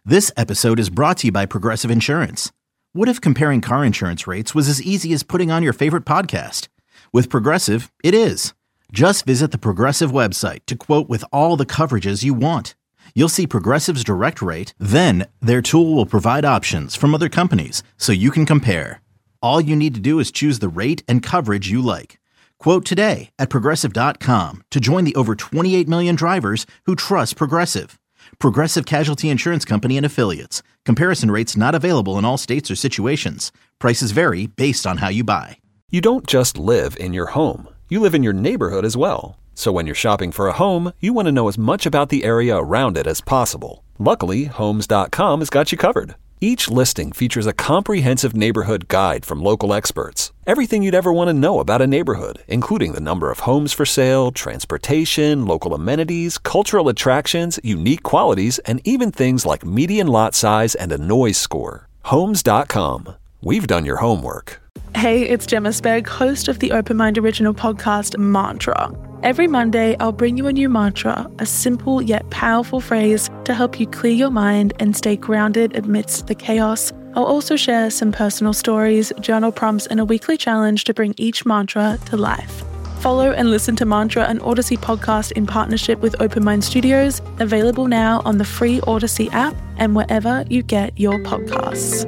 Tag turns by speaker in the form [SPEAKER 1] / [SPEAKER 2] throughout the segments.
[SPEAKER 1] This episode is brought to you by Progressive Insurance. What if comparing car insurance rates was as easy as putting on your favorite podcast? With Progressive, it is. Just visit the Progressive website to quote with all the coverages you want. You'll see Progressive's direct rate, then their tool will provide options from other companies so you can compare. All you need to do is choose the rate and coverage you like. Quote today at Progressive.com to join the over 28 million drivers who trust Progressive. Progressive Casualty Insurance Company and Affiliates. Comparison rates not available in all states or situations. Prices vary based on how you buy.
[SPEAKER 2] You don't just live in your home. You live in your neighborhood as well. So when you're shopping for a home, you want to know as much about the area around it as possible. Luckily, Homes.com has got you covered. Each listing features a comprehensive neighborhood guide from local experts. Everything you'd ever want to know about a neighborhood, including the number of homes for sale, transportation, local amenities, cultural attractions, unique qualities, and even things like median lot size and a noise score. Homes.com. We've done your homework.
[SPEAKER 3] Hey, it's Gemma Spegg, host of the Open Mind original podcast, Mantra. Every Monday, I'll bring you a new mantra, a simple yet powerful phrase to help you clear your mind and stay grounded amidst the chaos. I'll also share some personal stories, journal prompts, and a weekly challenge to bring each mantra to life. Follow and listen to Mantra, an Odyssey podcast in partnership with Open Mind Studios, available now on the free Odyssey app and wherever you get your podcasts.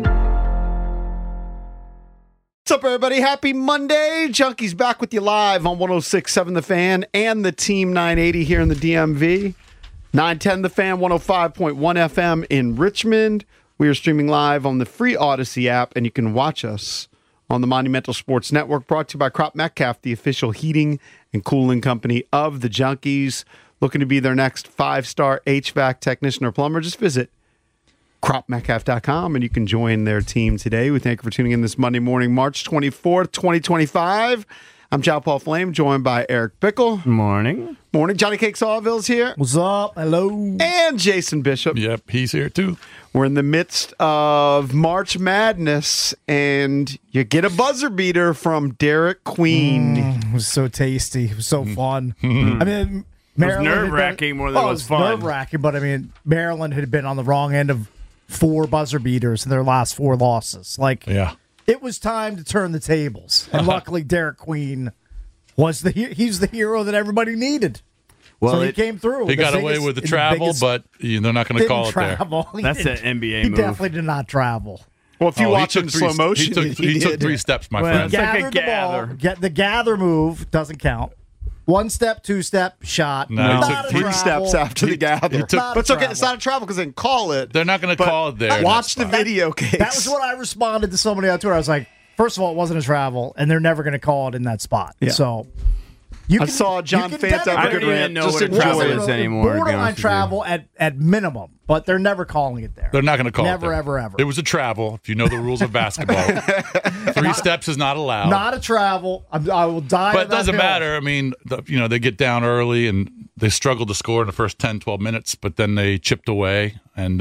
[SPEAKER 4] What's up, everybody? Happy Monday. Junkies back with you live on 106.7 The Fan and the Team 980 here in the DMV. 910 The Fan, 105.1 FM in Richmond. We are streaming live on the free Odyssey app, and you can watch us on the Monumental Sports Network, brought to you by Crop Metcalf, the official heating and cooling company of the Junkies. Looking to be their next 5-star HVAC technician or plumber? Just visit cropmetcalf.com, and you can join their team today. We thank you for tuning in this Monday morning, March 24th, 2025. I'm John Paul Flame, joined by Eric Bickle.
[SPEAKER 5] Morning.
[SPEAKER 4] Morning. Johnny Cake Sawville's here.
[SPEAKER 6] What's up? Hello.
[SPEAKER 4] And Jason Bishop.
[SPEAKER 7] Yep, he's here too.
[SPEAKER 4] We're in the midst of March Madness, and you get a buzzer beater from Derek Queen.
[SPEAKER 6] It was so tasty. It was so fun. I mean,
[SPEAKER 5] It was nerve-wracking more than it was fun.
[SPEAKER 6] Nerve-wracking, but I mean, Maryland had been on the wrong end of 4 buzzer beaters in their last 4 losses. It was time to turn the tables. And luckily, Derek Queen was he's the hero that everybody needed.
[SPEAKER 5] Well,
[SPEAKER 6] so he came through.
[SPEAKER 7] He got away with the travel, but they're not going to call it there.
[SPEAKER 5] That's an NBA
[SPEAKER 6] he
[SPEAKER 5] move.
[SPEAKER 6] He definitely did not travel.
[SPEAKER 4] Well, if you watch it in slow motion,
[SPEAKER 7] he took 3 steps, my friend.
[SPEAKER 5] It's like a gather.
[SPEAKER 6] The gather move doesn't count. 1 step, 2 step, shot.
[SPEAKER 7] No,
[SPEAKER 4] he took 3 steps after the gather. But it's okay. It's not a travel because they can call it.
[SPEAKER 7] They're not going to call it there.
[SPEAKER 4] Watch the video case.
[SPEAKER 6] That was what I responded to somebody on Twitter. I was like, first of all, it wasn't a travel, and they're never going to call it in that spot.
[SPEAKER 4] Yeah.
[SPEAKER 6] So
[SPEAKER 4] I saw John Fanta.
[SPEAKER 5] I don't even know what a travel is anymore.
[SPEAKER 6] Borderline travel at minimum, but they're never calling it there.
[SPEAKER 7] They're not going to call it
[SPEAKER 6] Never,
[SPEAKER 7] there.
[SPEAKER 6] ever.
[SPEAKER 7] It was a travel, if you know the rules of basketball. 3 steps is not allowed.
[SPEAKER 6] Not a travel. I will die.
[SPEAKER 7] But it doesn't matter. I mean, they get down early, and they struggled to score in the first 10, 12 minutes, but then they chipped away. And,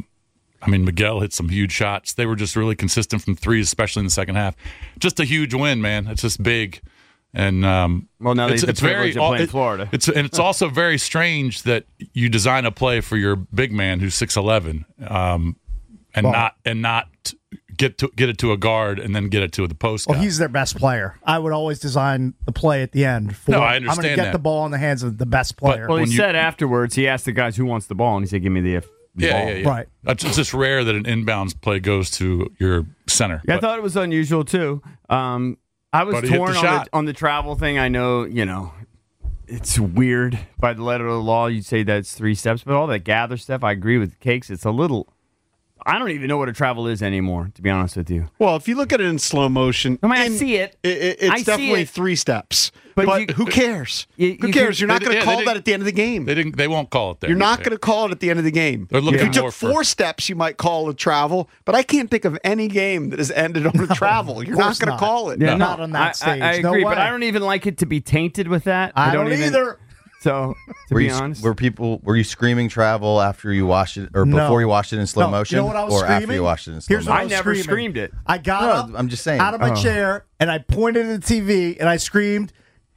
[SPEAKER 7] Miguel hit some huge shots. They were just really consistent from 3, especially in the second half. Just a huge win, man. It's just big. And
[SPEAKER 5] now it's very playing Florida.
[SPEAKER 7] It's also very strange that you design a play for your big man who's 6'11", and not get it to a guard and then get it to the post guy.
[SPEAKER 6] Well, he's their best player. I would always design the play at the end.
[SPEAKER 7] I understand
[SPEAKER 6] I'm going to get the ball in the hands of the best player.
[SPEAKER 5] Well, he said afterwards, he asked the guys who wants the ball, and he said, "Give me the ball."
[SPEAKER 7] Yeah.
[SPEAKER 6] Right.
[SPEAKER 7] It's just rare that an inbounds play goes to your center.
[SPEAKER 5] Yeah, I thought it was unusual too. I was torn on the travel thing. I know, it's weird by the letter of the law. You'd say that's 3 steps, but all that gather stuff, I agree with Cakes. It's a little. I don't even know what a travel is anymore, to be honest with you.
[SPEAKER 4] Well, if you look at it in slow motion,
[SPEAKER 5] I see it.
[SPEAKER 4] It's definitely 3 steps. But who cares? Who cares? You're not going to call that at the end of the game.
[SPEAKER 7] They won't call it there.
[SPEAKER 4] You're not going to call it at the end of the game.
[SPEAKER 7] They're looking
[SPEAKER 4] if you took
[SPEAKER 7] more
[SPEAKER 4] 4 steps, you might call it travel. But I can't think of any game that has ended on a travel. You're not going to call it.
[SPEAKER 6] Yeah, not on that stage.
[SPEAKER 5] I agree,
[SPEAKER 6] no
[SPEAKER 5] but I don't even like it to be tainted with that.
[SPEAKER 6] I don't either.
[SPEAKER 5] So, to be honest.
[SPEAKER 8] Were you screaming travel after you watched it, or before you watched it in slow motion?
[SPEAKER 6] You know what I was
[SPEAKER 8] or
[SPEAKER 6] screaming?
[SPEAKER 8] after you watched it in slow motion?
[SPEAKER 5] I never screamed it.
[SPEAKER 6] I got up
[SPEAKER 8] I'm just saying.
[SPEAKER 6] out of my chair, and I pointed at the TV, and I screamed,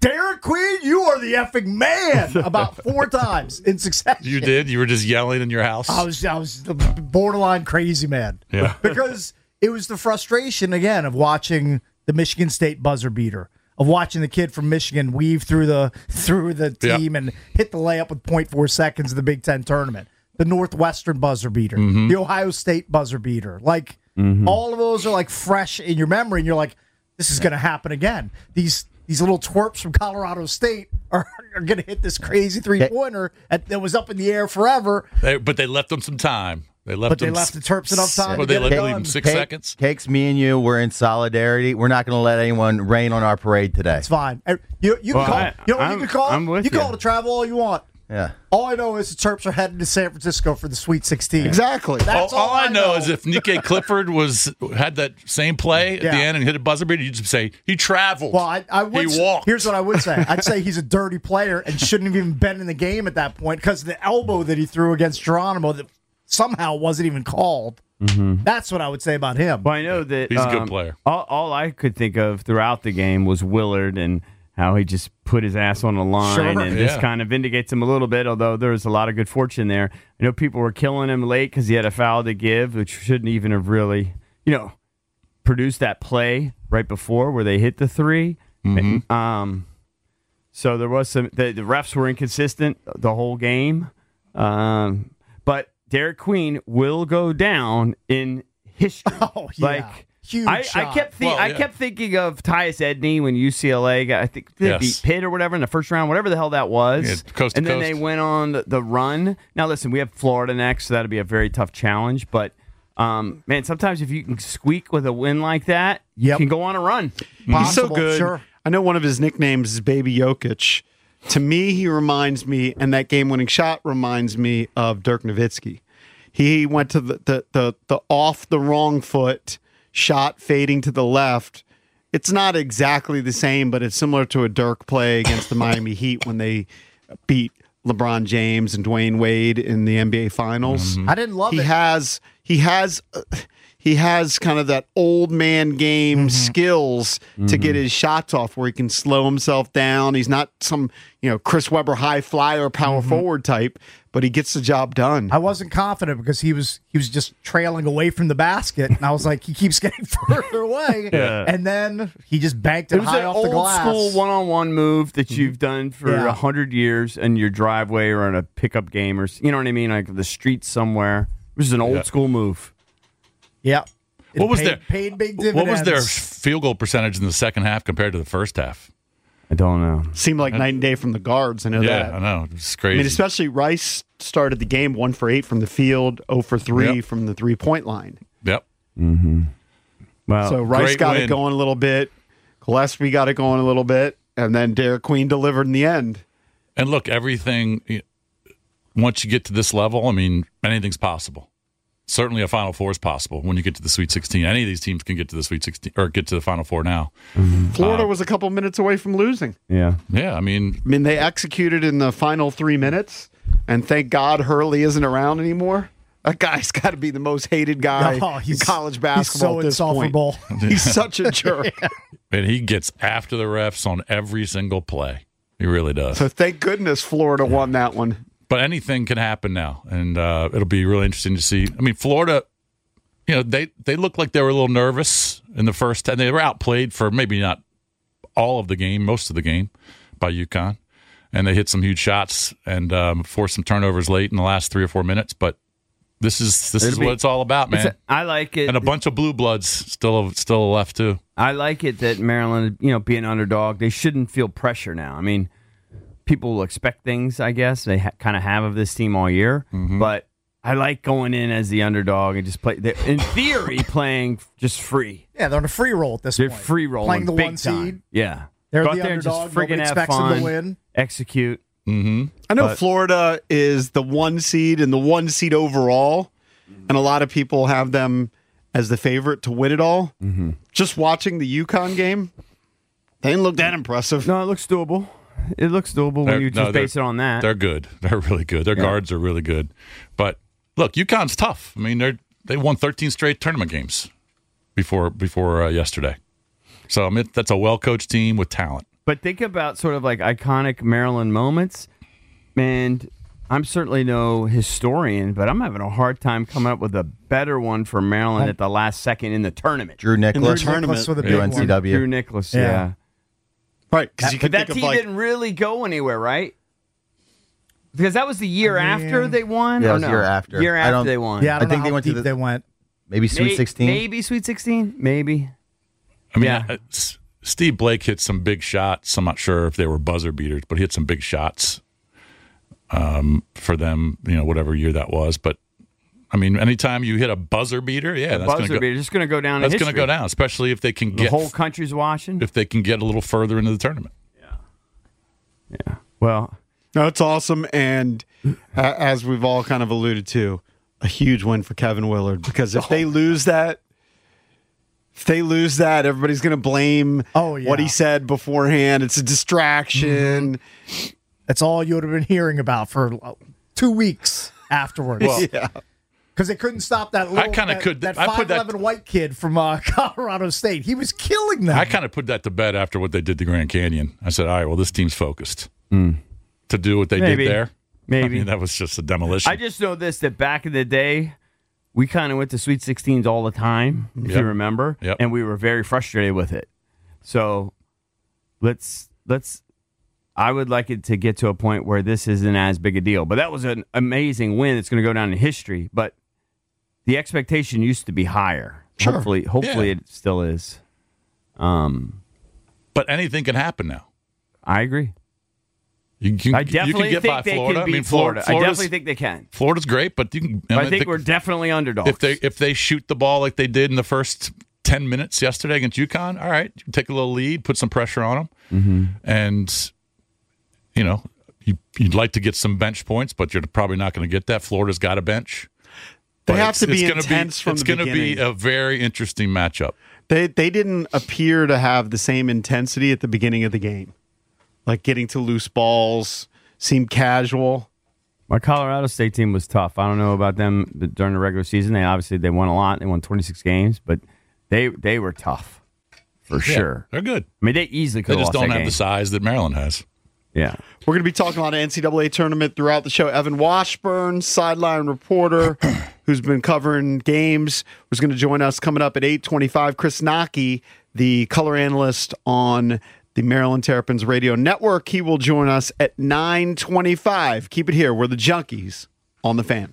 [SPEAKER 6] Derek Queen, you are the effing man about 4 times in succession.
[SPEAKER 7] You did? You were just yelling in your house?
[SPEAKER 6] I was the borderline crazy man.
[SPEAKER 7] Yeah.
[SPEAKER 6] Because it was the frustration, again, of watching the Michigan State buzzer beater, of watching the kid from Michigan weave through the team and hit the layup with 0.4 seconds in the Big Ten tournament. The Northwestern buzzer beater, the Ohio State buzzer beater. Like, all of those are, like, fresh in your memory, and you're like, this is going to happen again. These little twerps from Colorado State are going to hit this crazy three-pointer that was up in the air forever.
[SPEAKER 7] But they left them some time. They left
[SPEAKER 6] the Terps enough time.
[SPEAKER 7] Well, they leave them 6 seconds.
[SPEAKER 8] Cakes, me and you, we're in solidarity. We're not going to let anyone rain on our parade today.
[SPEAKER 6] It's fine. You can call. You can call.
[SPEAKER 5] I'm with
[SPEAKER 6] you call the travel all you want.
[SPEAKER 8] Yeah.
[SPEAKER 6] All I know is the Terps are heading to San Francisco for the Sweet 16.
[SPEAKER 4] Exactly.
[SPEAKER 6] That's
[SPEAKER 7] all I know is if Nikkei Clifford had that same play at the end and hit a buzzer beater, you'd just say he traveled.
[SPEAKER 6] Well, I would.
[SPEAKER 7] He walked.
[SPEAKER 6] Here's what I would say. I'd say he's a dirty player and shouldn't have even been in the game at that point because the elbow that he threw against Geronimo that somehow wasn't even called. That's what I would say about him.
[SPEAKER 5] Well, I know that
[SPEAKER 7] he's a good player.
[SPEAKER 5] All I could think of throughout the game was Willard and how he just put his ass on the line and just kind of vindicates him a little bit, although there was a lot of good fortune there. I know people were killing him late because he had a foul to give, which shouldn't even have really, produced that play right before where they hit the three. So there was some, the refs were inconsistent the whole game. But Derek Queen will go down in history.
[SPEAKER 6] Oh, yeah. Huge
[SPEAKER 5] I
[SPEAKER 6] shot.
[SPEAKER 5] kept thinking of Tyus Edney when UCLA got, I think they beat Pitt or whatever in the first round, whatever the hell that was.
[SPEAKER 7] Yeah, coast to
[SPEAKER 5] and then
[SPEAKER 7] coast.
[SPEAKER 5] they went on the run. Now listen, we have Florida next, so that'll be a very tough challenge. But man, sometimes if you can squeak with a win like that, you can go on a run.
[SPEAKER 4] He's so good.
[SPEAKER 6] Sure.
[SPEAKER 4] I know one of his nicknames is Baby Jokic. To me, he reminds me, and that game-winning shot reminds me of Dirk Nowitzki. He went to the off the wrong foot shot fading to the left. It's not exactly the same, but it's similar to a Dirk play against the Miami Heat when they beat LeBron James and Dwayne Wade in the NBA Finals.
[SPEAKER 6] I didn't love it.
[SPEAKER 4] He has kind of that old man game skills to get his shots off where he can slow himself down. He's not some, Chris Webber high flyer power forward type, but he gets the job done.
[SPEAKER 6] I wasn't confident because he was just trailing away from the basket, and I was like, he keeps getting further away. And then he just banked it high off the glass.
[SPEAKER 5] It was an old school one-on-one move that you've done for 100 years in your driveway or in a pickup game or, you know what I mean, like the street somewhere. It was an old school move.
[SPEAKER 6] Yeah.
[SPEAKER 7] What was
[SPEAKER 6] paid big dividends.
[SPEAKER 7] What was their field goal percentage in the second half compared to the first half?
[SPEAKER 5] I don't know.
[SPEAKER 4] Seemed like night and day from the guards. I know that.
[SPEAKER 7] Yeah, I know. It's crazy.
[SPEAKER 4] I mean, especially Rice started the game 1 for 8 from the field, 0 for 3 from the 3-point line.
[SPEAKER 7] Yep.
[SPEAKER 5] Well,
[SPEAKER 4] So Rice got
[SPEAKER 7] win.
[SPEAKER 4] it going a little bit. Gillespie got it going a little bit. And then Derek Queen delivered in the end.
[SPEAKER 7] And look, everything, once you get to this level, I mean, anything's possible. Certainly a Final Four is possible when you get to the Sweet 16. Any of these teams can get to the Sweet 16 or get to the Final Four now.
[SPEAKER 4] Florida was a couple minutes away from losing.
[SPEAKER 5] yeah.
[SPEAKER 7] Yeah, I mean,
[SPEAKER 4] They executed in the final 3 minutes, and thank God Hurley isn't around anymore. That guy's got to be the most hated guy in college basketball
[SPEAKER 6] he's so
[SPEAKER 4] at this point.
[SPEAKER 6] insufferable.
[SPEAKER 4] He's such a jerk.
[SPEAKER 7] and he gets after the refs on every single play. He really does.
[SPEAKER 4] So thank goodness Florida won that one.
[SPEAKER 7] But anything can happen now, and it'll be really interesting to see. I mean, Florida, they looked like they were a little nervous in the first 10. They were outplayed for maybe not all of the game, most of the game, by UConn, and they hit some huge shots and forced some turnovers late in the last 3 or 4 minutes. But this is what it's all about, man.
[SPEAKER 5] I like it.
[SPEAKER 7] And a bunch of blue bloods still left too.
[SPEAKER 5] I like it that Maryland, being underdog, they shouldn't feel pressure now. I mean, people will expect things, I guess. They kind of have of this team all year. But I like going in as the underdog and just play, in theory, playing just free.
[SPEAKER 6] Yeah, they're on a free roll at this
[SPEAKER 5] They're
[SPEAKER 6] point.
[SPEAKER 5] free rolling.
[SPEAKER 6] Playing the
[SPEAKER 5] big
[SPEAKER 6] 1
[SPEAKER 5] time.
[SPEAKER 6] seed.
[SPEAKER 5] Yeah.
[SPEAKER 6] They're
[SPEAKER 5] Go out
[SPEAKER 6] the
[SPEAKER 5] there and
[SPEAKER 6] underdog.
[SPEAKER 5] just friggin'
[SPEAKER 6] Nobody
[SPEAKER 5] have
[SPEAKER 6] expects them to
[SPEAKER 5] fun,
[SPEAKER 6] win.
[SPEAKER 5] execute.
[SPEAKER 4] I know Florida is the 1 seed and the 1 seed overall, and a lot of people have them as the favorite to win it all. Just watching the UConn game, they didn't look that impressive.
[SPEAKER 5] No, it looks doable. It looks doable when you just base it on that.
[SPEAKER 7] They're good. They're really good. Their guards are really good. But look, UConn's tough. I mean, they won 13 straight tournament games before yesterday. So I mean, that's a well-coached team with talent.
[SPEAKER 5] But think about sort of like iconic Maryland moments, and I'm certainly no historian, but I'm having a hard time coming up with a better one for Maryland at the last second in the tournament.
[SPEAKER 8] Drew Nicholas.
[SPEAKER 6] With a big
[SPEAKER 8] UNCW.
[SPEAKER 5] Drew Nicholas, yeah.
[SPEAKER 4] Right, because
[SPEAKER 5] But that team didn't really go anywhere, right? Because that was the year after they won?
[SPEAKER 8] Yeah, it
[SPEAKER 5] or
[SPEAKER 8] was
[SPEAKER 5] no?
[SPEAKER 8] year after.
[SPEAKER 5] Year after they won.
[SPEAKER 6] Yeah, I think
[SPEAKER 8] they went to
[SPEAKER 6] they went.
[SPEAKER 8] maybe Sweet 16.
[SPEAKER 5] Maybe Sweet 16? Maybe.
[SPEAKER 7] I mean,
[SPEAKER 5] Yeah.
[SPEAKER 7] Steve Blake hit some big shots. I'm not sure if they were buzzer beaters, but he hit some big shots for them, whatever year that was. But, I mean, anytime you hit a buzzer beater, that's going to go.
[SPEAKER 5] Beater, just going to go down in
[SPEAKER 7] That's
[SPEAKER 5] history.
[SPEAKER 7] going to go down, especially if they can
[SPEAKER 5] The
[SPEAKER 7] get
[SPEAKER 5] whole country's watching.
[SPEAKER 7] if they can get a little further into the tournament.
[SPEAKER 5] Yeah. Well,
[SPEAKER 4] No, it's awesome. And as we've all kind of alluded to, a huge win for Kevin Willard, because if they lose that, everybody's going to blame what he said beforehand. It's a distraction.
[SPEAKER 6] That's all you would have been hearing about for 2 weeks afterwards. Because they couldn't stop that little, that 5'11" white kid from Colorado State. He was killing them.
[SPEAKER 7] I kind of put that to bed after what they did to Grand Canyon. I said, all right, well, this team's focused to do what they did there.
[SPEAKER 5] Maybe.
[SPEAKER 7] I mean, that was just a demolition.
[SPEAKER 5] I just know this, that back in the day, we kind of went to Sweet 16s all the time, if you remember, and we were very frustrated with it. So I would like it to get to a point where this isn't as big a deal. But that was an amazing win. It's going to go down in history. But the expectation used to be higher.
[SPEAKER 4] Sure.
[SPEAKER 5] Hopefully it still is.
[SPEAKER 7] But anything can happen now.
[SPEAKER 5] I agree. I definitely think they can beat Florida. I definitely think they can.
[SPEAKER 7] Florida's great, but you can.
[SPEAKER 5] I think we're definitely underdogs.
[SPEAKER 7] If they shoot the ball like they did in the first 10 minutes yesterday against UConn, all right, take a little lead, put some pressure on them, and you'd like to get some bench points, but you're probably not going to get that. Florida's got a bench.
[SPEAKER 4] They have to be intense from the beginning.
[SPEAKER 7] It's going to be a very interesting matchup.
[SPEAKER 4] They didn't appear to have the same intensity at the beginning of the game. Like getting to loose balls seemed casual.
[SPEAKER 5] My Colorado State team was tough. I don't know about them during the regular season. They won a lot. They won 26 games, but they were tough for sure.
[SPEAKER 7] They're good.
[SPEAKER 5] I mean, they easily could have lost that game.
[SPEAKER 7] They just don't have the size that Maryland has.
[SPEAKER 5] Yeah.
[SPEAKER 4] We're going to be talking a lot of NCAA tournament throughout the show. Evan Washburn, sideline reporter, who's been covering games, was going to join us coming up at 8:25. Chris Naki, the color analyst on the Maryland Terrapins Radio Network. He will join us at 9:25. Keep it here. We're the Junkies on the Fan.